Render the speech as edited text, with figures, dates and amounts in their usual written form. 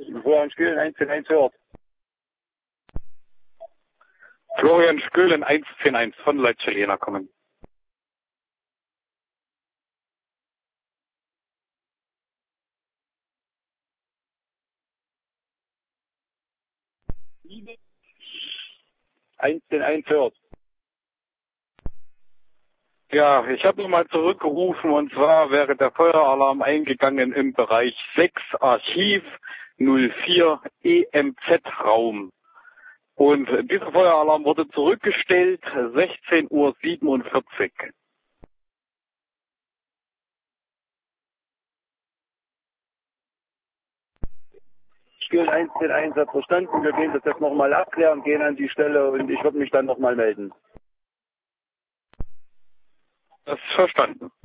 Florian Skülen 110-1 hört. Florian Skülen 110-1 von Leitschelena kommen. Eins hört. Ja, ich habe nochmal zurückgerufen und zwar wäre der Feueralarm eingegangen im Bereich 6 Archiv 04 EMZ-Raum. Und dieser Feueralarm wurde zurückgestellt 16:47 Uhr. Skülen 110-1 hat verstanden. Wir gehen das jetzt nochmal abklären, gehen an die Stelle und ich würde mich dann nochmal melden. Das ist verstanden.